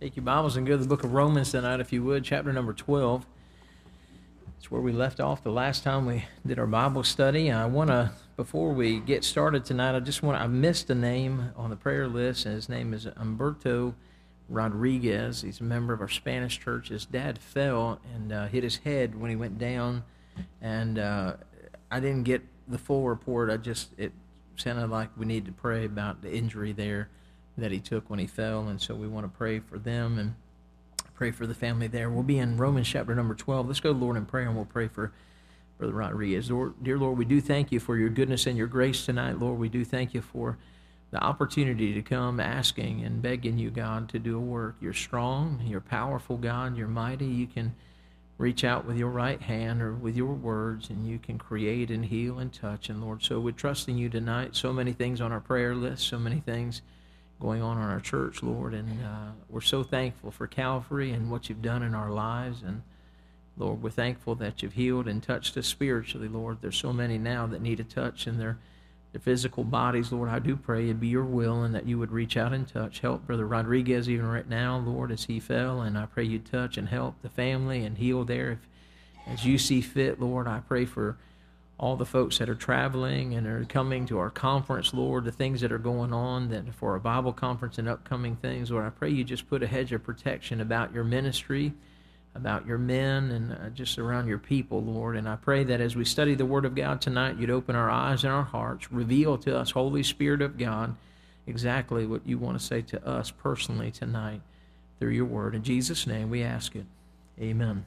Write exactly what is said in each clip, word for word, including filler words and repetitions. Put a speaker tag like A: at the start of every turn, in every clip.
A: Take your Bibles and go to the book of Romans tonight, if you would, chapter number twelve. It's where we left off the last time we did our Bible study. I want to, before we get started tonight, I just want to, I missed a name on the prayer list, and his name is Humberto Rodriguez. He's a member of our Spanish church. His dad fell and uh, hit his head when he went down, and uh, I didn't get the full report. I just, it sounded like we needed to pray about the injury there that he took when he fell, and so we want to pray for them and pray for the family there. We'll be in Romans chapter number twelve. Let's go to the Lord in prayer, and we'll pray for Brother Rodriguez. Lord, dear Lord, we do thank you for your goodness and your grace tonight. Lord, we do thank you for the opportunity to come asking and begging you, God, to do a work. You're strong, you're powerful, God, you're mighty. You can reach out with your right hand or with your words, and you can create and heal and touch. And Lord, so we're trusting you tonight. So many things on our prayer list, so many things going on in our church, Lord, and uh, we're so thankful for Calvary and what you've done in our lives. And Lord, we're thankful that you've healed and touched us spiritually, Lord. There's so many now that need a touch in their, their physical bodies, Lord. I do pray it'd be your will and that you would reach out and touch. Help Brother Rodriguez even right now, Lord, as he fell, and I pray you touch and help the family and heal there if, as you see fit, Lord. I pray for all the folks that are traveling and are coming to our conference, Lord, the things that are going on that for our Bible conference and upcoming things, Lord. I pray you just put a hedge of protection about your ministry, about your men, and uh, just around your people, Lord. And I pray that as we study the Word of God tonight, you'd open our eyes and our hearts, reveal to us, Holy Spirit of God, exactly what you want to say to us personally tonight through your Word. In Jesus' name we ask it. Amen.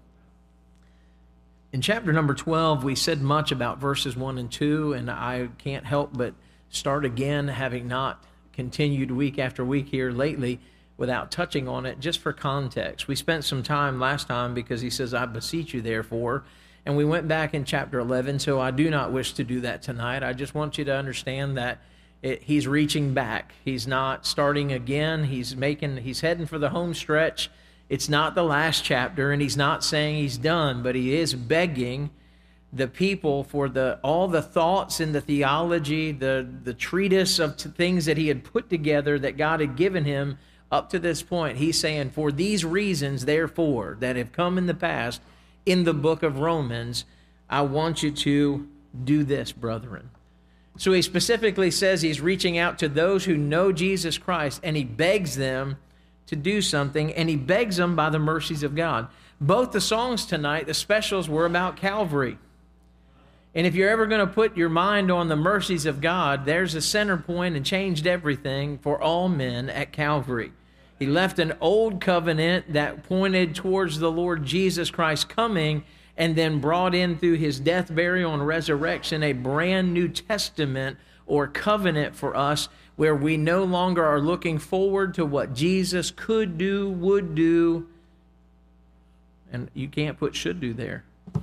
A: In chapter number twelve, we said much about verses one and two, and I can't help but start again, having not continued week after week here lately without touching on it, just for context. We spent some time last time because he says, I beseech you therefore, and we went back in chapter eleven, so I do not wish to do that tonight. I just want you to understand that it, he's reaching back. He's not starting again. He's making, he's heading for the home stretch. It's not the last chapter, and he's not saying he's done, but he is begging the people for the all the thoughts and the theology, the, the treatise of t- things that he had put together that God had given him up to this point. He's saying, for these reasons, therefore, that have come in the past in the book of Romans, I want you to do this, brethren. So he specifically says he's reaching out to those who know Jesus Christ, and he begs them to do something, and he begs them by the mercies of God. Both the songs tonight, the specials, were about Calvary. And if you're ever going to put your mind on the mercies of God, there's a center point and changed everything for all men at Calvary. He left an old covenant that pointed towards the Lord Jesus Christ coming, and then brought in through his death, burial, and resurrection a brand new testament or covenant for us, where we no longer are looking forward to what Jesus could do, would do, and you can't put should do there.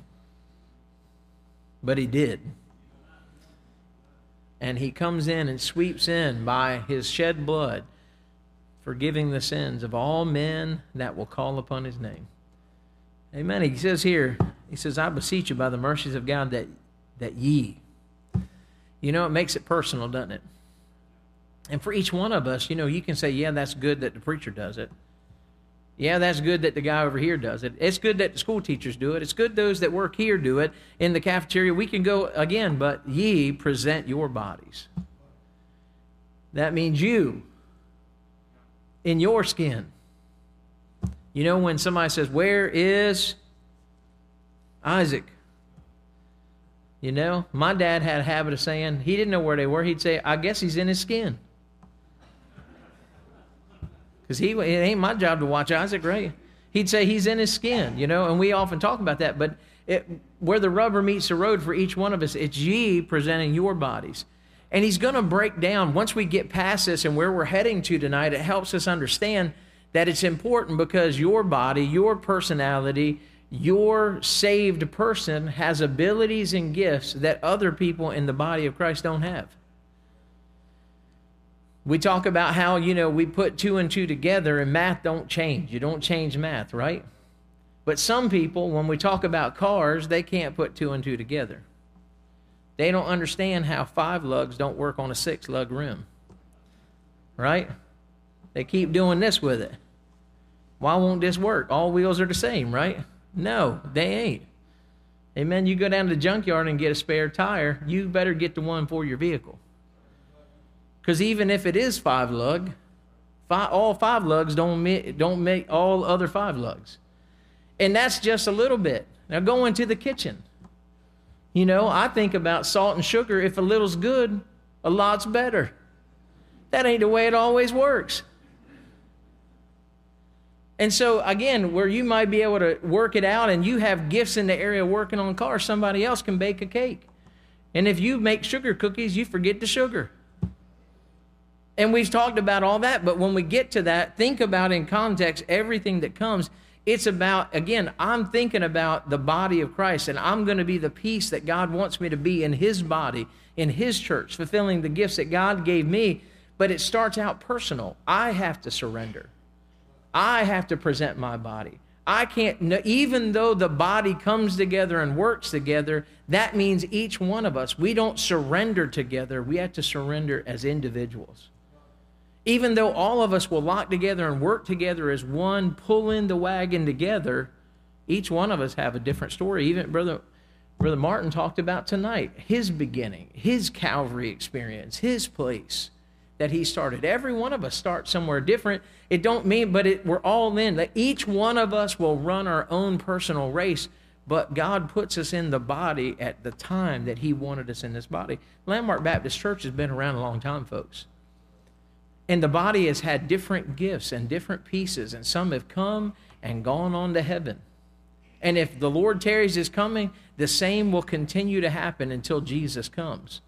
A: But he did. And he comes in and sweeps in by his shed blood, forgiving the sins of all men that will call upon his name. Amen. He says here, he says, I beseech you by the mercies of God that, that ye. You know, it makes it personal, doesn't it? And for each one of us, you know, you can say, yeah, that's good that the preacher does it. Yeah, that's good that the guy over here does it. It's good that the school teachers do it. It's good those that work here do it. In the cafeteria, we can go again, but ye present your bodies. That means you, in your skin. You know, when somebody says, where is Isaac? You know, my dad had a habit of saying, he didn't know where they were. He'd say, I guess he's in his skin. Because he, it ain't my job to watch Isaac, right? He'd say he's in his skin, you know, and we often talk about that. But it, where the rubber meets the road for each one of us, it's ye presenting your bodies. And he's going to break down, once we get past this and where we're heading to tonight, it helps us understand that it's important because your body, your personality, your saved person has abilities and gifts that other people in the body of Christ don't have. We talk about how, you know, we put two and two together and math don't change. You don't change math, right? But some people, when we talk about cars, they can't put two and two together. They don't understand how five lugs don't work on a six lug rim, right? They keep doing this with it. Why won't this work? All wheels are the same, right? No, they ain't. Amen. You go down to the junkyard and get a spare tire, you better get the one for your vehicle. Because even if it is five lug, five, all five lugs don't make, don't make all other five lugs. And that's just a little bit. Now go into the kitchen. You know, I think about salt and sugar. If a little's good, a lot's better. That ain't the way it always works. And so, again, where you might be able to work it out and you have gifts in the area working on cars, somebody else can bake a cake. And if you make sugar cookies, you forget the sugar. And we've talked about all that, but when we get to that, think about in context everything that comes. It's about, again, I'm thinking about the body of Christ, and I'm going to be the piece that God wants me to be in His body, in His church, fulfilling the gifts that God gave me. But it starts out personal. I have to surrender. I have to present my body. I can't, even though the body comes together and works together, that means each one of us, we don't surrender together. We have to surrender as individuals. Even though all of us will lock together and work together as one, pulling the wagon together, each one of us have a different story. Even Brother, Brother Martin talked about tonight, his beginning, his Calvary experience, his place that he started. Every one of us starts somewhere different. It don't mean, but it, we're all in. That each one of us will run our own personal race, but God puts us in the body at the time that He wanted us in this body. Landmark Baptist Church has been around a long time, folks. And the body has had different gifts and different pieces, and some have come and gone on to heaven. And if the Lord tarries His coming, the same will continue to happen until Jesus comes.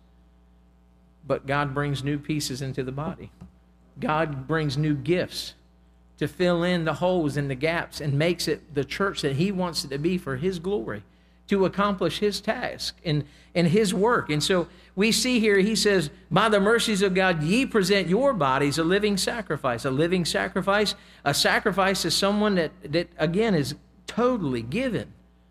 A: But God brings new pieces into the body. God brings new gifts to fill in the holes and the gaps and makes it the church that He wants it to be for His glory, to accomplish His task and, and His work. And so we see here, He says, by the mercies of God, ye present your bodies a living sacrifice. A living sacrifice, a sacrifice is someone that, that again, is totally given.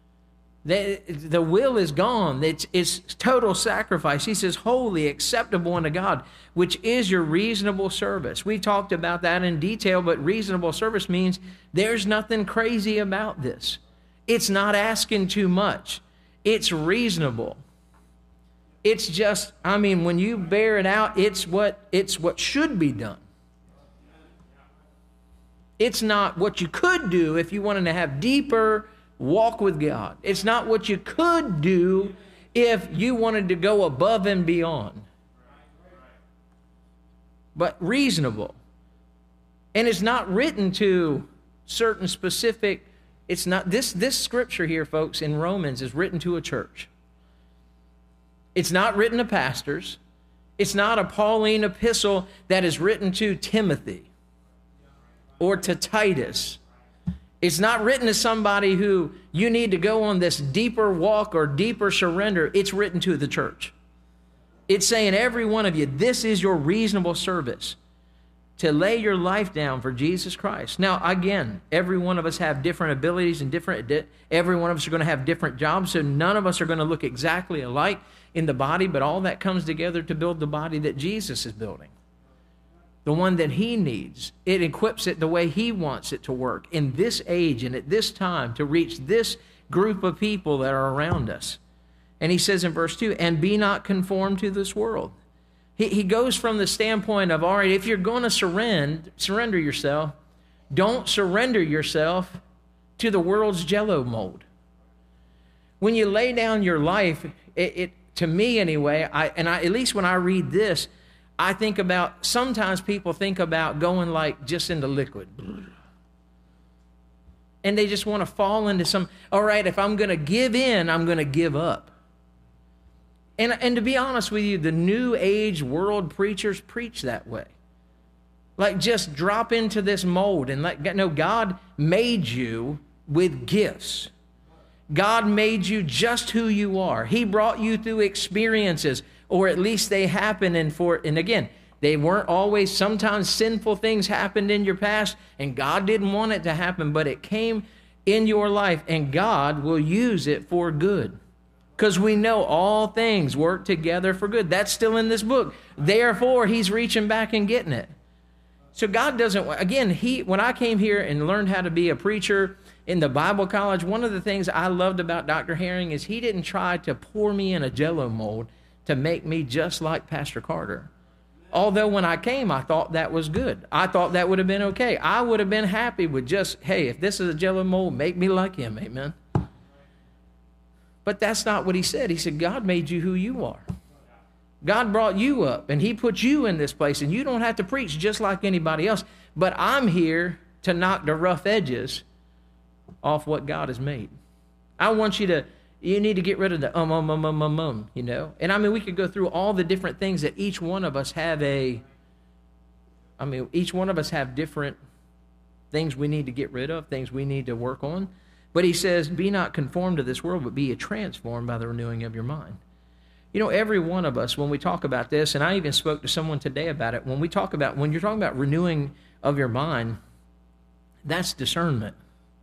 A: The, the will is gone. It's, it's total sacrifice. He says, holy, acceptable unto God, which is your reasonable service. We talked about that in detail, but reasonable service means there's nothing crazy about this. It's not asking too much. It's reasonable. It's just, I mean, when you bear it out, it's what, it's what should be done. It's not what you could do if you wanted to have deeper walk with God. It's not what you could do if you wanted to go above and beyond. But reasonable. And it's not written to certain specific, it's not, this, this scripture here, folks, in Romans is written to a church. It's not written to pastors. It's not a Pauline epistle that is written to Timothy or to Titus. It's not written to somebody who you need to go on this deeper walk or deeper surrender. It's written to the church. It's saying, every one of you, this is your reasonable service, to lay your life down for Jesus Christ. Now, again, every one of us have different abilities and different, every one of us are going to have different jobs, so none of us are going to look exactly alike in the body, but all that comes together to build the body that Jesus is building. The one that He needs. It equips it the way He wants it to work in this age and at this time to reach this group of people that are around us. And He says in verse two, and be not conformed to this world. He, he goes from the standpoint of, all right, if you're going to surrender, surrender yourself, don't surrender yourself to the world's jello mold. When you lay down your life, it, it to me anyway, I, and I, at least when I read this, I think about, sometimes people think about going like just into liquid. And they just want to fall into some, all right, if I'm going to give in, I'm going to give up. And, and to be honest with you, the new age world preachers preach that way. Like, just drop into this mold and let, no, God made you with gifts. God made you just who you are. He brought you through experiences, or at least they happen. And for, and again, they weren't always, sometimes sinful things happened in your past, and God didn't want it to happen, but it came in your life, and God will use it for good. Because we know all things work together for good. That's still in this book. Therefore, He's reaching back and getting it. So God doesn't, again, he, when I came here and learned how to be a preacher in the Bible college, one of the things I loved about Doctor Herring is he didn't try to pour me in a Jell-O mold to make me just like Pastor Carter. Although when I came, I thought that was good. I thought that would have been okay. I would have been happy with just, hey, if this is a Jell-O mold, make me like him, amen. But that's not what he said. He said, God made you who you are. God brought you up, and he put you in this place, and you don't have to preach just like anybody else. But I'm here to knock the rough edges off what God has made. I want you to, you need to get rid of the um, um, um, um, um, um, you know. And I mean, we could go through all the different things that each one of us have a, I mean, each one of us have different things we need to get rid of, things we need to work on. But he says, be not conformed to this world, but be transformed by the renewing of your mind. You know, every one of us, when we talk about this, and I even spoke to someone today about it, when we talk about, when you're talking about renewing of your mind, that's discernment.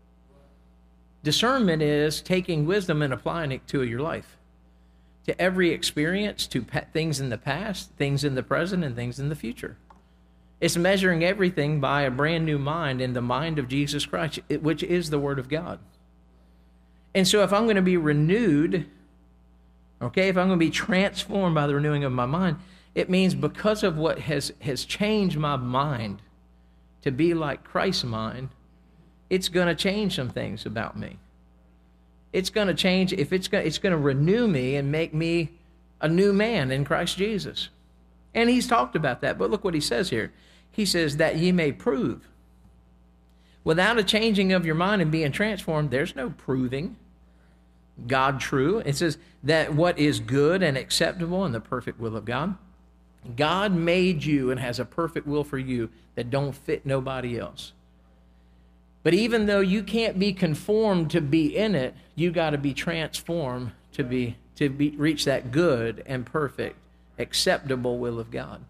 A: Discernment is taking wisdom and applying it to your life, to every experience, to things in the past, things in the present, and things in the future. It's measuring everything by a brand new mind in the mind of Jesus Christ, which is the Word of God. And so if I'm going to be renewed, okay, if I'm going to be transformed by the renewing of my mind, it means because of what has, has changed my mind to be like Christ's mind, it's going to change some things about me. It's going to change, if it's going, it's going to renew me and make me a new man in Christ Jesus. And he's talked about that, but look what he says here. He says that ye may prove. Without a changing of your mind and being transformed, there's no proving God true. It says that what is good and acceptable in the perfect will of God. God made you and has a perfect will for you that don't fit nobody else. But even though you can't be conformed to be in it, you got to be transformed to be to be reach that good and perfect, acceptable will of God.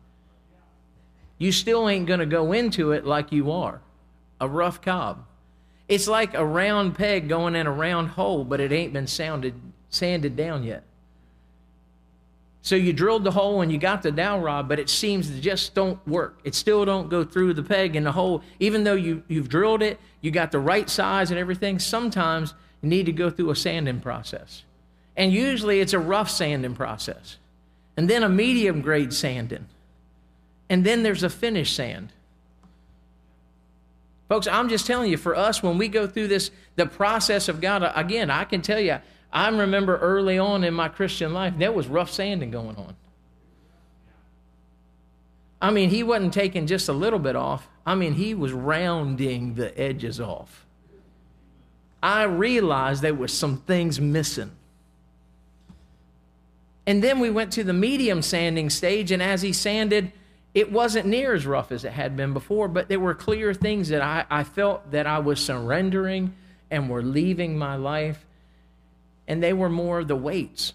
A: You still ain't going to go into it like you are, a rough cob. It's like a round peg going in a round hole, but it ain't been sounded, sanded down yet. So you drilled the hole and you got the dowel rod, but it seems to just don't work. It still don't go through the peg in the hole. Even though you, you've drilled it, you got the right size and everything, sometimes you need to go through a sanding process. And usually it's a rough sanding process. And then a medium grade sanding. And then there's a finish sand. Folks, I'm just telling you, for us, when we go through this, the process of God, again, I can tell you, I remember early on in my Christian life, there was rough sanding going on. I mean, he wasn't taking just a little bit off. I mean, he was rounding the edges off. I realized there was some things missing. And then we went to the medium sanding stage, and as he sanded, it wasn't near as rough as it had been before, but there were clear things that I, I felt that I was surrendering and were leaving my life, and they were more the weights.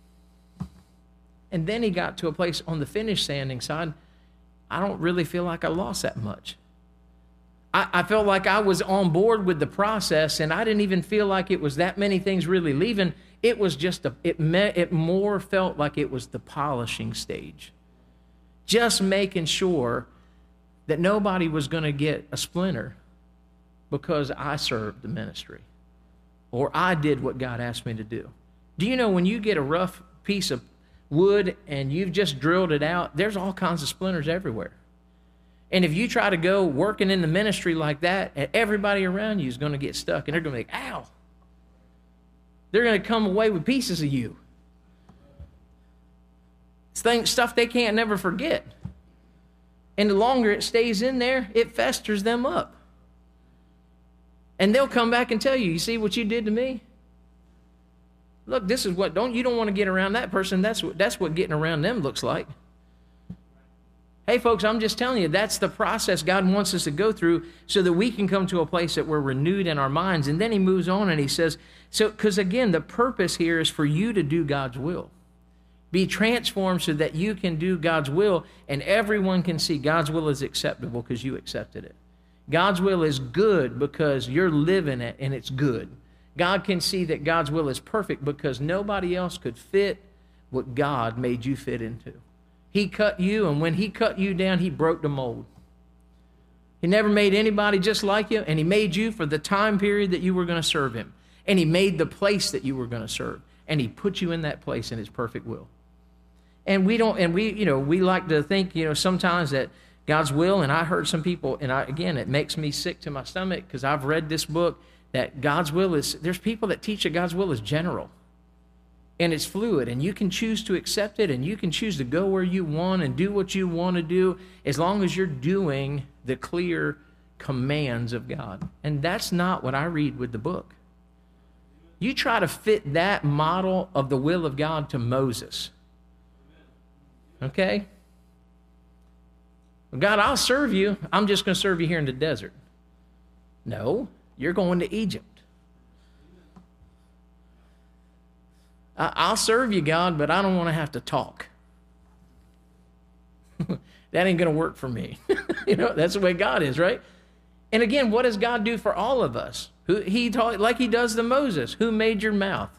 A: And then he got to a place on the finished sanding side, I don't really feel like I lost that much. I, I felt like I was on board with the process, and I didn't even feel like it was that many things really leaving. It was just, a, it, me, it more felt like it was the polishing stage. Just making sure that nobody was going to get a splinter because I served the ministry or I did what God asked me to do. Do you know when you get a rough piece of wood and you've just drilled it out, there's all kinds of splinters everywhere. And if you try to go working in the ministry like that, everybody around you is going to get stuck and they're going to be like, ow. They're going to come away with pieces of you. Things, stuff they can't never forget. And the longer it stays in there, it festers them up. And they'll come back and tell you, you see what you did to me? Look, this is what, don't you don't want to get around that person. That's what, that's what getting around them looks like. Hey, folks, I'm just telling you, that's the process God wants us to go through so that we can come to a place that we're renewed in our minds. And then he moves on and he says, so, because again, the purpose here is for you to do God's will. Be transformed so that you can do God's will and everyone can see God's will is acceptable because you accepted it. God's will is good because you're living it and it's good. God can see that God's will is perfect because nobody else could fit what God made you fit into. He cut you, and when he cut you down, he broke the mold. He never made anybody just like you, and he made you for the time period that you were going to serve him. And he made the place that you were going to serve. And he put you in that place in his perfect will. And we don't, and we, you know, we like to think, you know, sometimes that God's will, and I heard some people, and I, again, it makes me sick to my stomach because I've read this book, that God's will is, there's people that teach that God's will is general. And it's fluid, and you can choose to accept it, and you can choose to go where you want and do what you want to do as long as you're doing the clear commands of God. And that's not what I read with the book. You try to fit that model of the will of God to Moses. Okay? God, I'll serve you. I'm just going to serve you here in the desert. No, you're going to Egypt. I'll serve you, God, but I don't want to have to talk. That ain't going to work for me. You know, that's the way God is, right? And again, what does God do for all of us? Who he taught, like he does to Moses, who made your mouth?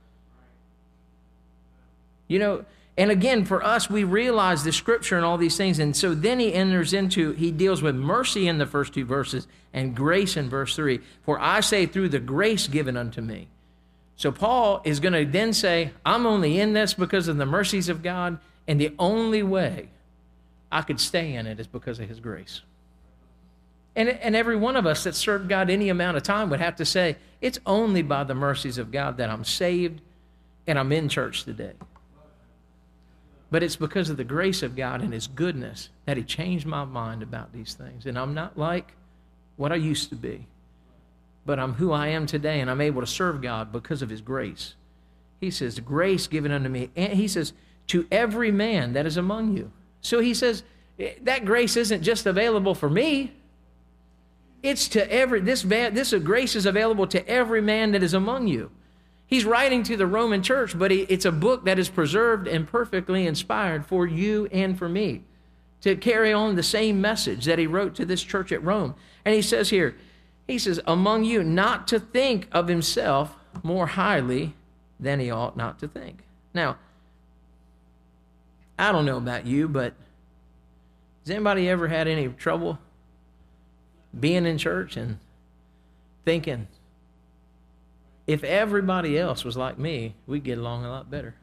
A: You know, and again, for us, we realize the scripture and all these things. And so then he enters into, he deals with mercy in the first two verses and grace in verse three. For I say through the grace given unto me. So Paul is going to then say, I'm only in this because of the mercies of God, and the only way I could stay in it is because of his grace. And, and every one of us that served God any amount of time would have to say, it's only by the mercies of God that I'm saved and I'm in church today. But it's because of the grace of God and his goodness that he changed my mind about these things. And I'm not like what I used to be, but I'm who I am today, and I'm able to serve God because of his grace. He says, grace given unto me. And he says, to every man that is among you. So he says, that grace isn't just available for me. It's to every, this, this grace is available to every man that is among you. He's writing to the Roman church, but he, it's a book that is preserved and perfectly inspired for you and for me to carry on the same message that he wrote to this church at Rome. And he says here, he says, among you, not to think of himself more highly than he ought not to think. Now, I don't know about you, but has anybody ever had any trouble being in church and thinking, if everybody else was like me, we'd get along a lot better?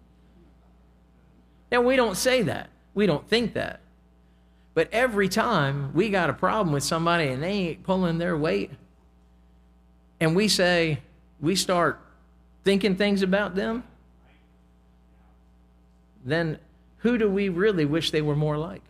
A: Now, we don't say that. We don't think that. But every time we got a problem with somebody and they ain't pulling their weight, and we say, we start thinking things about them, then who do we really wish they were more like?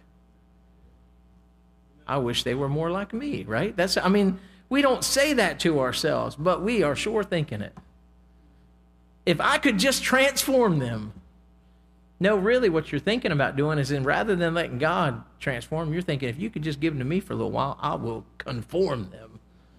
A: I wish they were more like me, right? That's, I mean, we don't say that to ourselves, but we are sure thinking it. If I could just transform them. No, really what you're thinking about doing is, in rather than letting God transform, you're thinking, if you could just give them to me for a little while, I will conform them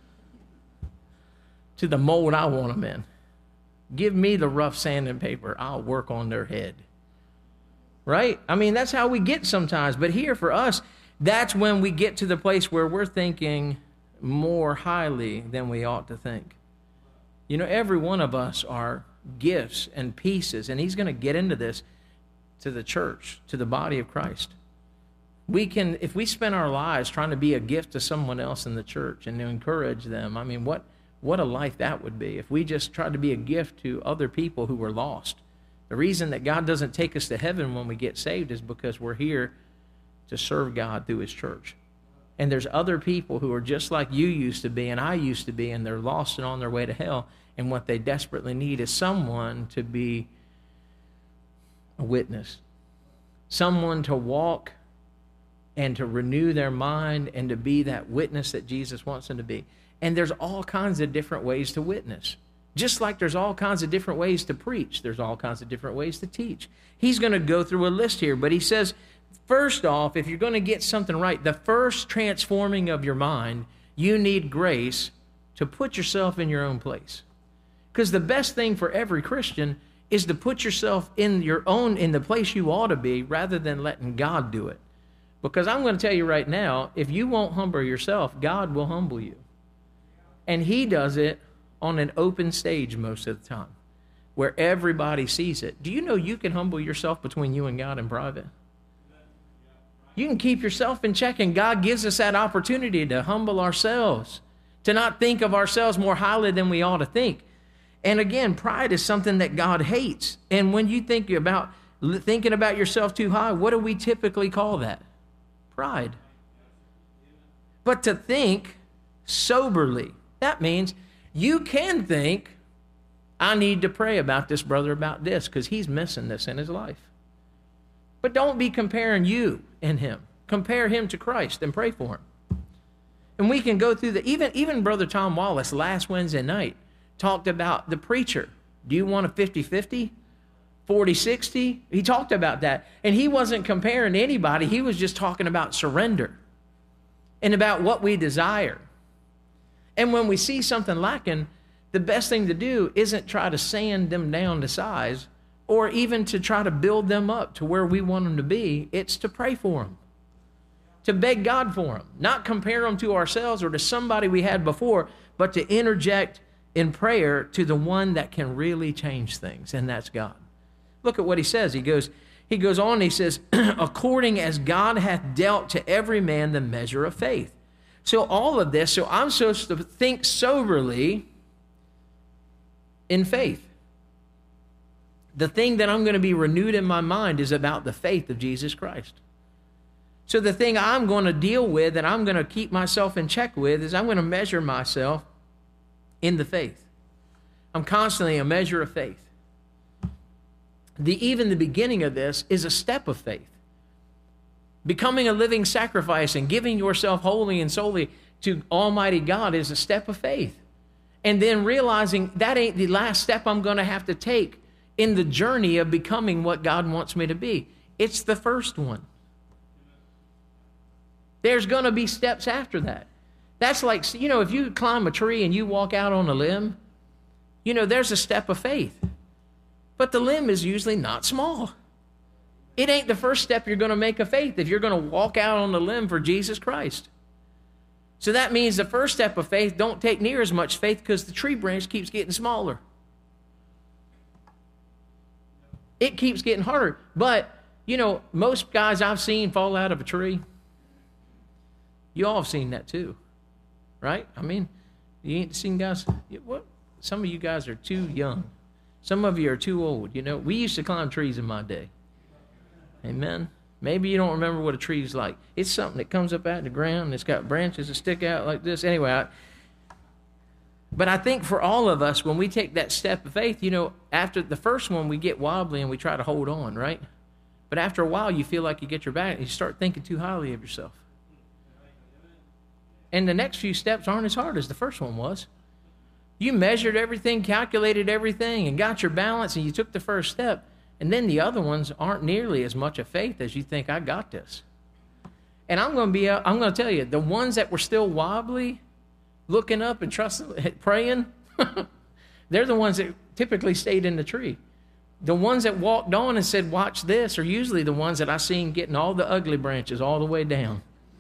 A: to the mold I want them in. Give me the rough sand and paper. I'll work on their head. Right? I mean, that's how we get sometimes. But here for us, that's when we get to the place where we're thinking more highly than we ought to think. You know, every one of us are gifts and pieces, and he's going to get into this to the church, to the body of Christ. We can, if we spend our lives trying to be a gift to someone else in the church and to encourage them, I mean, what, what a life that would be if we just tried to be a gift to other people who were lost. The reason that God doesn't take us to heaven when we get saved is because we're here to serve God through his church. And there's other people who are just like you used to be and I used to be, and they're lost and on their way to hell, and what they desperately need is someone to be a witness, someone to walk and to renew their mind and to be that witness that Jesus wants them to be. And there's all kinds of different ways to witness. Just like there's all kinds of different ways to preach, there's all kinds of different ways to teach. He's going to go through a list here, but he says, first off, if you're going to get something right, the first transforming of your mind, you need grace to put yourself in your own place. Because the best thing for every Christian is to put yourself in your own, in the place you ought to be, rather than letting God do it. Because I'm going to tell you right now, if you won't humble yourself, God will humble you. And he does it on an open stage most of the time, where everybody sees it. Do you know you can humble yourself between you and God in private? You can keep yourself in check, and God gives us that opportunity to humble ourselves, to not think of ourselves more highly than we ought to think. And again, pride is something that God hates. And when you think about thinking about yourself too high, what do we typically call that? Pride. But to think soberly, that means you can think, I need to pray about this brother about this because he's missing this in his life. But don't be comparing you and him. Compare him to Christ and pray for him. And we can go through the, even, even Brother Tom Wallace last Wednesday night talked about the preacher. Do you want a fifty-fifty? forty sixty? He talked about that. And he wasn't comparing to anybody. He was just talking about surrender and about what we desire. And when we see something lacking, the best thing to do isn't try to sand them down to size or even to try to build them up to where we want them to be. It's to pray for them, to beg God for them, not compare them to ourselves or to somebody we had before, but to interject in prayer to the one that can really change things, and that's God. Look at what he says. He goes, he goes on, he says, according as God hath dealt to every man the measure of faith. So all of this, so I'm supposed to think soberly in faith. The thing that I'm going to be renewed in my mind is about the faith of Jesus Christ. So the thing I'm going to deal with and I'm going to keep myself in check with is I'm going to measure myself in the faith. I'm constantly a measure of faith. The, even the beginning of this is a step of faith. Becoming a living sacrifice and giving yourself wholly and solely to Almighty God is a step of faith. And then realizing that ain't the last step I'm going to have to take in the journey of becoming what God wants me to be. It's the first one. There's going to be steps after that. That's like, you know, if you climb a tree and you walk out on a limb, you know, there's a step of faith. But the limb is usually not small. It ain't the first step you're going to make of faith if you're going to walk out on the limb for Jesus Christ. So that means the first step of faith don't take near as much faith because the tree branch keeps getting smaller. It keeps getting harder. But, you know, most guys I've seen fall out of a tree. You all have seen that too, right? I mean, you ain't seen guys, what? Some of you guys are too young. Some of you are too old. You know, we used to climb trees in my day. Amen. Maybe you don't remember what a tree's like. It's something that comes up out of the ground. It's got branches that stick out like this. Anyway, I, but I think for all of us, when we take that step of faith, you know, after the first one, we get wobbly and we try to hold on, right? But after a while, you feel like you get your back and you start thinking too highly of yourself. And the next few steps aren't as hard as the first one was. You measured everything, calculated everything, and got your balance, and you took the first step. And then the other ones aren't nearly as much of faith as you think, I got this. And I'm going to be, I'm going to tell you, the ones that were still wobbly, looking up and trusting, praying, they're the ones that typically stayed in the tree. The ones that walked on and said, watch this, are usually the ones that I seen getting all the ugly branches all the way down.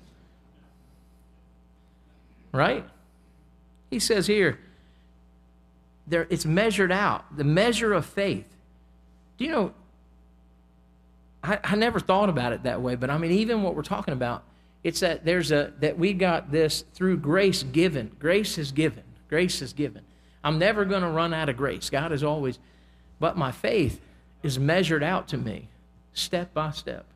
A: Right? He says here, there it's measured out, the measure of faith. Do you know, I, I never thought about it that way, but I mean, even what we're talking about, it's that there's a, that we got this through grace given. Grace is given. Grace is given. I'm never going to run out of grace. God is always, but my faith is measured out to me step by step.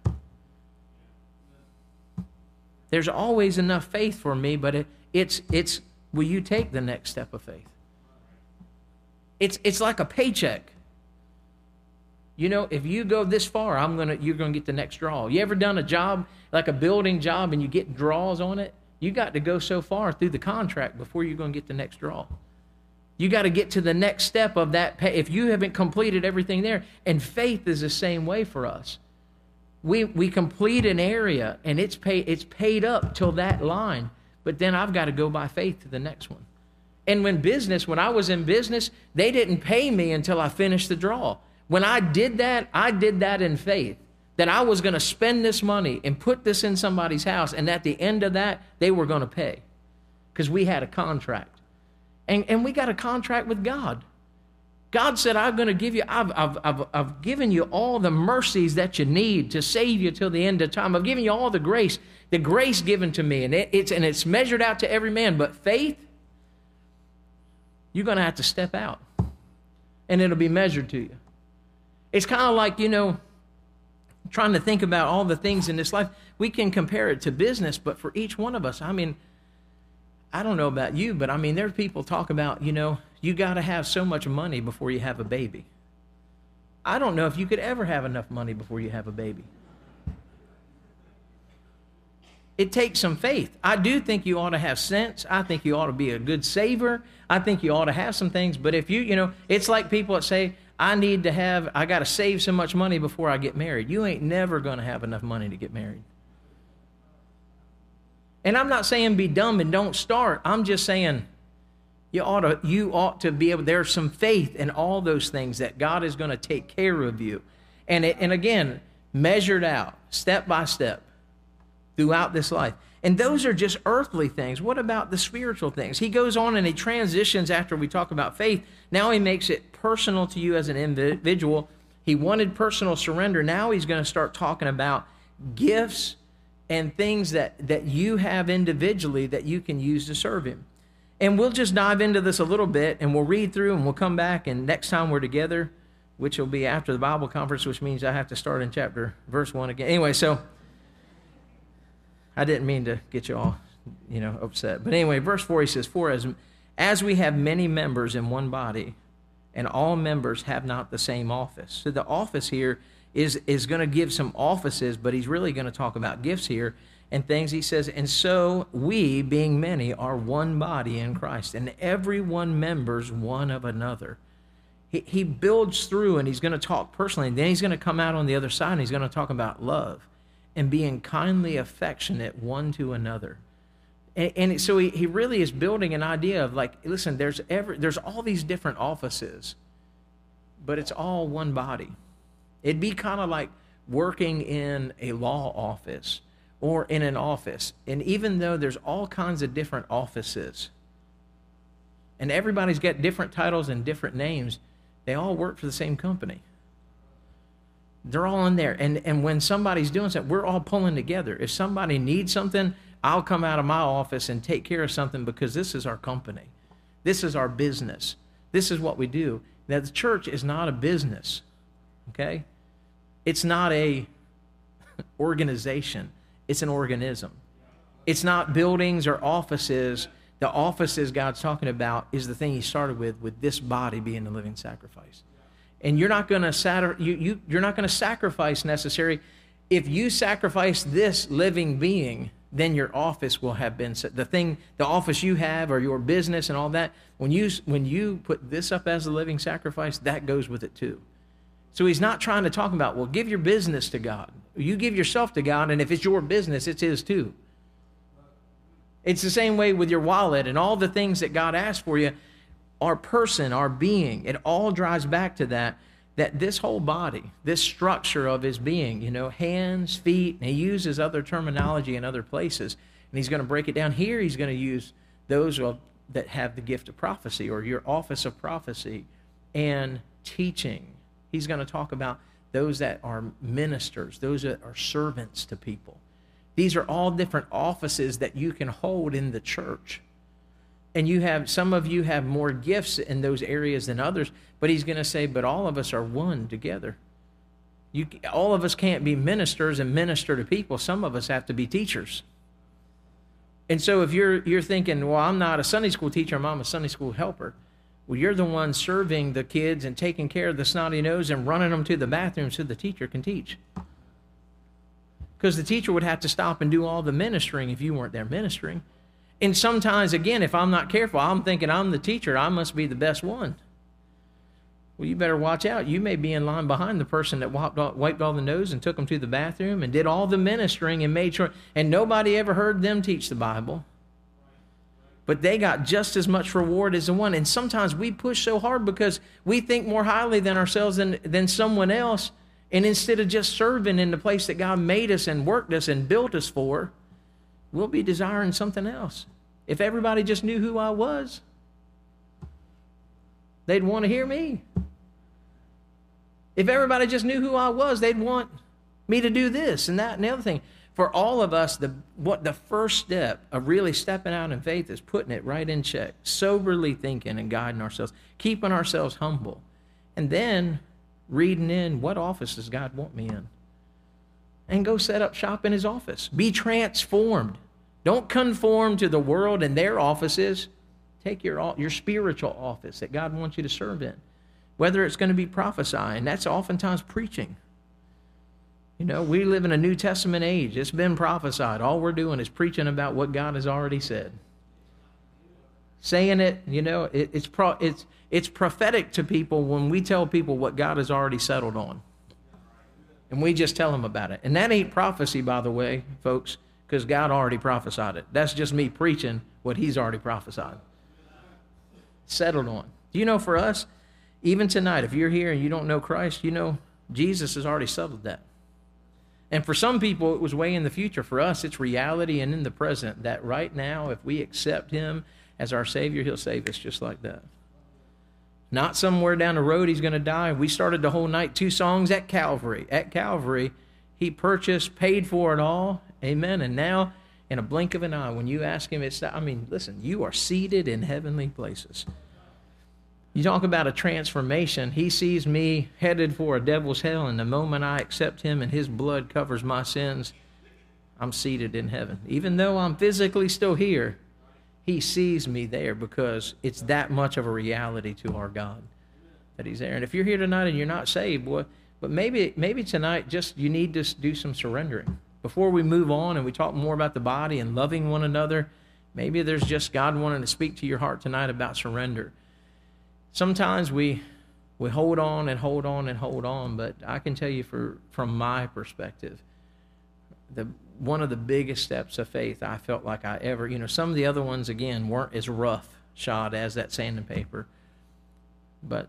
A: There's always enough faith for me, but it, it's, it's, will you take the next step of faith? It's, it's like a paycheck. You know, if you go this far, I'm gonna, you're going to get the next draw. You ever done a job, like a building job, and you get draws on it? You got to go so far through the contract before you're going to get the next draw. You got to get to the next step of that pay. If you haven't completed everything there, and faith is the same way for us. We, we complete an area, and it's, pay, it's paid up till that line, but then I've got to go by faith to the next one. And when business, when I was in business, they didn't pay me until I finished the draw. When I did that, I did that in faith, that I was going to spend this money and put this in somebody's house, and at the end of that, they were going to pay because we had a contract. And, and we got a contract with God. God said, I'm going to give you, I've, I've, I've, I've given you all the mercies that you need to save you till the end of time. I've given you all the grace, the grace given to me, and it, it's and it's measured out to every man. But faith, you're going to have to step out, and it'll be measured to you. It's kind of like, you know, trying to think about all the things in this life. We can compare it to business, but for each one of us, I mean, I don't know about you, but I mean, there are people talk about, you know, you got to have so much money before you have a baby. I don't know if you could ever have enough money before you have a baby. It takes some faith. I do think you ought to have sense. I think you ought to be a good saver. I think you ought to have some things. But if you, you know, it's like people that say, I need to have, I got to save so much money before I get married. You ain't never going to have enough money to get married. And I'm not saying be dumb and don't start. I'm just saying you ought to, you ought to be able, there's some faith in all those things that God is going to take care of you. And, it, and again, measured out, step by step, throughout this life. And those are just earthly things. What about the spiritual things? He goes on and he transitions after we talk about faith. Now he makes it personal to you as an individual. He wanted personal surrender. Now he's going to start talking about gifts and things that, that you have individually that you can use to serve him. And we'll just dive into this a little bit, and we'll read through, and we'll come back, and next time we're together, which will be after the Bible conference, which means I have to start in chapter, verse one again. Anyway, so I didn't mean to get you all, you know, upset. But anyway, verse four, he says, For as, as we have many members in one body, and all members have not the same office. So the office here is, is going to give some offices, but he's really going to talk about gifts here and things. He says, and so we, being many, are one body in Christ, and every one members one of another. He, he builds through, and he's going to talk personally, and then he's going to come out on the other side, and he's going to talk about love and being kindly affectionate one to another. And, and so he, he really is building an idea of like, listen, there's every, there's all these different offices, but it's all one body. It'd be kind of like working in a law office or in an office. And even though there's all kinds of different offices, and everybody's got different titles and different names, they all work for the same company. They're all in there. And, and when somebody's doing something, we're all pulling together. If somebody needs something, I'll come out of my office and take care of something because this is our company. This is our business. This is what we do. Now, the church is not a business, okay? It's not a organization. It's an organism. It's not buildings or offices. The offices God's talking about is the thing he started with, with this body being the living sacrifice. And you're not going to sat- you, you, you're not going to sacrifice necessarily. If you sacrifice this living being, then your office will have been the thing, the office you have or your business and all that. When you when you put this up as a living sacrifice, that goes with it too. So he's not trying to talk about, well, give your business to God. You give yourself to God, and if it's your business, it's his too. It's the same way with your wallet and all the things that God asks for you. Our person, our being, it all drives back to that, that this whole body, this structure of his being, you know, hands, feet, and he uses other terminology in other places, and he's going to break it down. Here he's going to use those of, that have the gift of prophecy or your office of prophecy and teaching. He's going to talk about those that are ministers, those that are servants to people. These are all different offices that you can hold in the church. And you have, some of you have more gifts in those areas than others, but he's going to say, but all of us are one together. You, all of us can't be ministers and minister to people. Some of us have to be teachers. And so if you're you're thinking, well, I'm not a Sunday school teacher, I'm a Sunday school helper. Well, you're the one serving the kids and taking care of the snotty nose and running them to the bathroom so the teacher can teach. Because the teacher would have to stop and do all the ministering if you weren't there ministering. And sometimes, again, if I'm not careful, I'm thinking I'm the teacher, I must be the best one. Well, you better watch out. You may be in line behind the person that wiped all, wiped all the nose and took them to the bathroom and did all the ministering and made sure, and nobody ever heard them teach the Bible. But they got just as much reward as the one. And sometimes we push so hard because we think more highly than ourselves than, than someone else. And instead of just serving in the place that God made us and worked us and built us for, we'll be desiring something else. If everybody just knew who I was, they'd want to hear me. If everybody just knew who I was, they'd want me to do this and that and the other thing. For all of us, the what the first step of really stepping out in faith is putting it right in check, soberly thinking and guiding ourselves, keeping ourselves humble, and then reading in what office does God want me in, and go set up shop in his office. Be transformed. Don't conform to the world and their offices. Take your, your spiritual office that God wants you to serve in. Whether it's going to be prophesying, that's oftentimes preaching. You know, we live in a New Testament age. It's been prophesied. All we're doing is preaching about what God has already said. Saying it, you know, it, it's, pro, it's, it's prophetic to people when we tell people what God has already settled on. And we just tell them about it. And that ain't prophecy, by the way, folks, because God already prophesied it. That's just me preaching what he's already prophesied. Settled on. Do you know, for us, even tonight, if you're here and you don't know Christ, you know Jesus has already settled that. And for some people, it was way in the future. For us, it's reality and in the present, that right now, if we accept him as our Savior, he'll save us just like that. Not somewhere down the road he's going to die. We started the whole night, two songs at Calvary. At Calvary, he purchased, paid for it all. Amen. And now, in a blink of an eye, when you ask him, it's, I mean, listen, you are seated in heavenly places. You talk about a transformation. He sees me headed for a devil's hell, and the moment I accept him and his blood covers my sins, I'm seated in heaven. Even though I'm physically still here, he sees me there, because it's that much of a reality to our God that he's there. And if you're here tonight and you're not saved, boy, but maybe maybe tonight just you need to do some surrendering. Before we move on and we talk more about the body and loving one another, maybe there's just God wanting to speak to your heart tonight about surrender. Sometimes we we hold on and hold on and hold on, but I can tell you for from my perspective, the one of the biggest steps of faith I felt like I ever, you know, some of the other ones, again, weren't as rough shod as that sand and paper, but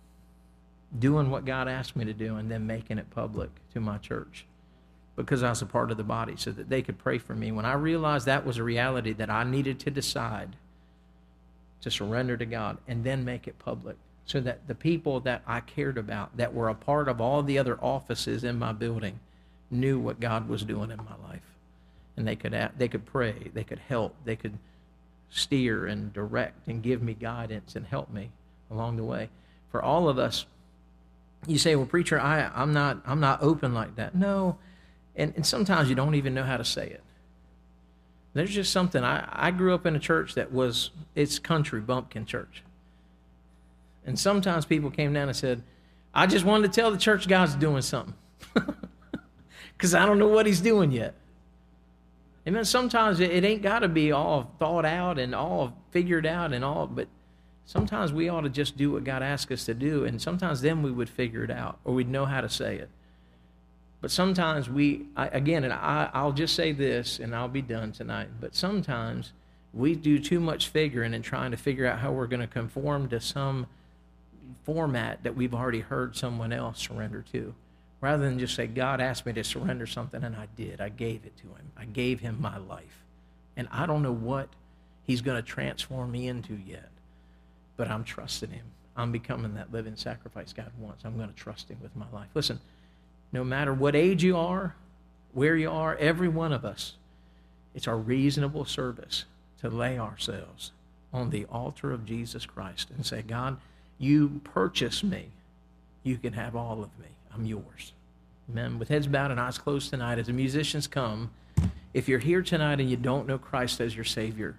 A: doing what God asked me to do and then making it public to my church because I was a part of the body so that they could pray for me. When I realized that was a reality, that I needed to decide to surrender to God and then make it public so that the people that I cared about, that were a part of all the other offices in my building, knew what God was doing in my life. And they could they could pray, they could help, they could steer and direct and give me guidance and help me along the way. For all of us, you say, well, preacher, I, I'm not I'm not open like that. No, and, and sometimes you don't even know how to say it. There's just something. I, I grew up in a church that was, it's country bumpkin church. And sometimes people came down and said, I just wanted to tell the church God's doing something. Because I don't know what he's doing yet. And then sometimes it, it ain't got to be all thought out and all figured out and all, but sometimes we ought to just do what God asks us to do, and sometimes then we would figure it out, or we'd know how to say it. But sometimes we, I, again, and I, I'll just say this, and I'll be done tonight, but sometimes we do too much figuring and trying to figure out how we're going to conform to some format that we've already heard someone else surrender to. Rather than just say, God asked me to surrender something, and I did. I gave it to him. I gave him my life. And I don't know what he's going to transform me into yet, but I'm trusting him. I'm becoming that living sacrifice God wants. I'm going to trust him with my life. Listen, no matter what age you are, where you are, every one of us, it's our reasonable service to lay ourselves on the altar of Jesus Christ and say, God, you purchased me. You can have all of me. I'm yours. Amen. With heads bowed and eyes closed tonight, as the musicians come, if you're here tonight and you don't know Christ as your Savior,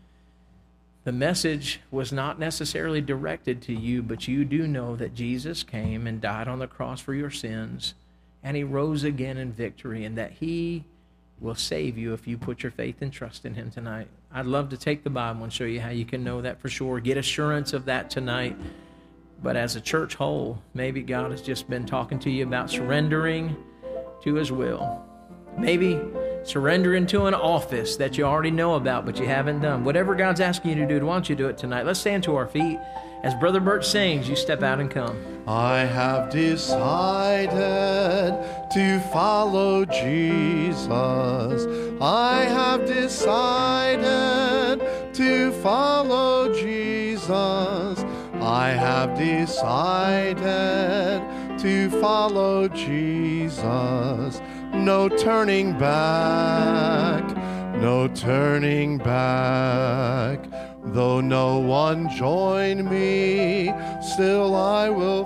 A: the message was not necessarily directed to you, but you do know that Jesus came and died on the cross for your sins, and he rose again in victory, and that he will save you if you put your faith and trust in him tonight. I'd love to take the Bible and show you how you can know that for sure. Get assurance of that tonight. But as a church whole, maybe God has just been talking to you about surrendering to his will. Maybe surrendering to an office that you already know about but you haven't done. Whatever God's asking you to do, why don't you do it tonight? Let's stand to our feet. As Brother Bert sings, you step out and come.
B: I have decided to follow Jesus. I have decided to follow Jesus. I have decided to follow Jesus. No turning back, no turning back. Though no one join me, still I will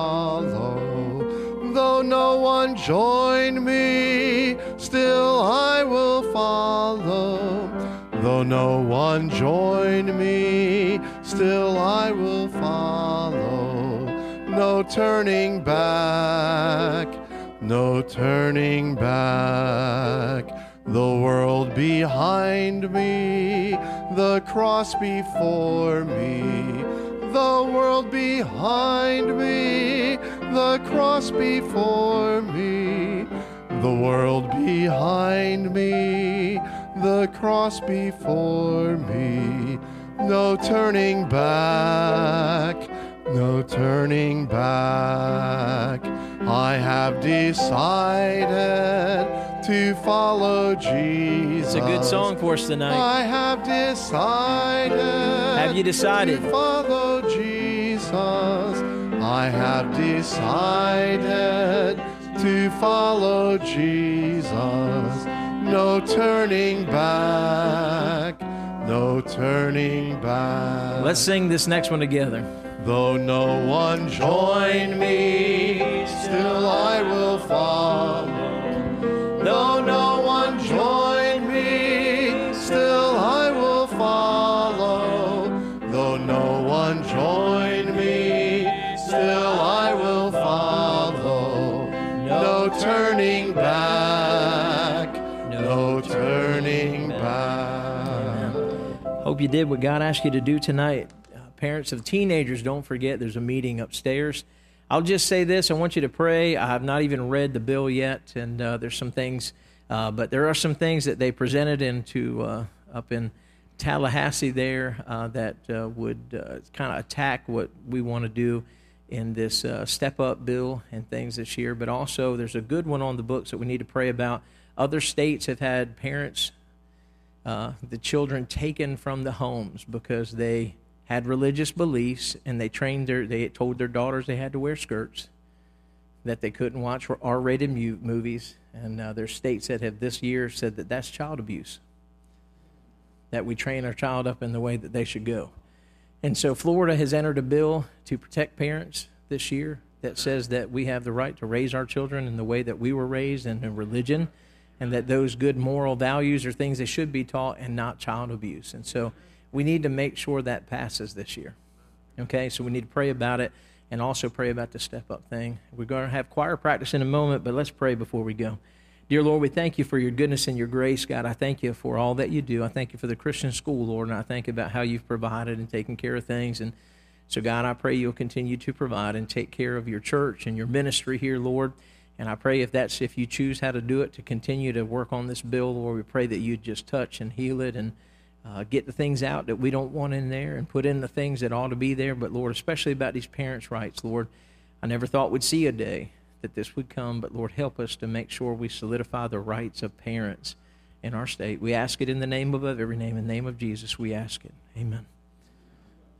B: follow. Though no one join me, still I will follow. Though no one join me, still I will follow. No turning back, no turning back. The world behind me, the cross before me. The world behind me, the cross before me. The world behind me, the cross before me. No turning back, no turning back. I have decided to follow Jesus.
A: It's a good song for us tonight.
B: I have decided.
A: Have you decided?
B: To follow Jesus. I have decided to follow Jesus. No turning back, no turning back.
A: Let's sing this next one together.
B: Though no one join me, still I will follow. Though no one join me, still I will follow. Though no one join me, still I will follow. No turning back, no turning back.
A: Hope you did what God asked you to do tonight. Parents of teenagers, don't forget there's a meeting upstairs. I'll just say this. I want you to pray. I have not even read the bill yet, and uh, there's some things, uh, but there are some things that they presented into uh, up in Tallahassee there uh, that uh, would uh, kind of attack what we want to do in this uh, step-up bill and things this year. But also there's a good one on the books that we need to pray about. Other states have had parents, uh, the children taken from the homes because they had religious beliefs, and they trained their, they told their daughters they had to wear skirts, that they couldn't watch R-rated movies, and uh, there's states that have this year said that that's child abuse, that we train our child up in the way that they should go. And so Florida has entered a bill to protect parents this year that says that we have the right to raise our children in the way that we were raised and in religion, and that those good moral values are things they should be taught and not child abuse. And so we need to make sure that passes this year. Okay, so we need to pray about it and also pray about the step-up thing. We're going to have choir practice in a moment, but let's pray before we go. Dear Lord, we thank you for your goodness and your grace, God. I thank you for all that you do. I thank you for the Christian school, Lord, and I thank you about how you've provided and taken care of things. And so, God, I pray you'll continue to provide and take care of your church and your ministry here, Lord. And I pray if that's if you choose how to do it, to continue to work on this bill, Lord, we pray that you'd just touch and heal it and Uh, get the things out that we don't want in there and put in the things that ought to be there. But, Lord, especially about these parents' rights, Lord, I never thought we'd see a day that this would come. But, Lord, help us to make sure we solidify the rights of parents in our state. We ask it in the name above every name. In the name of Jesus, we ask it. Amen.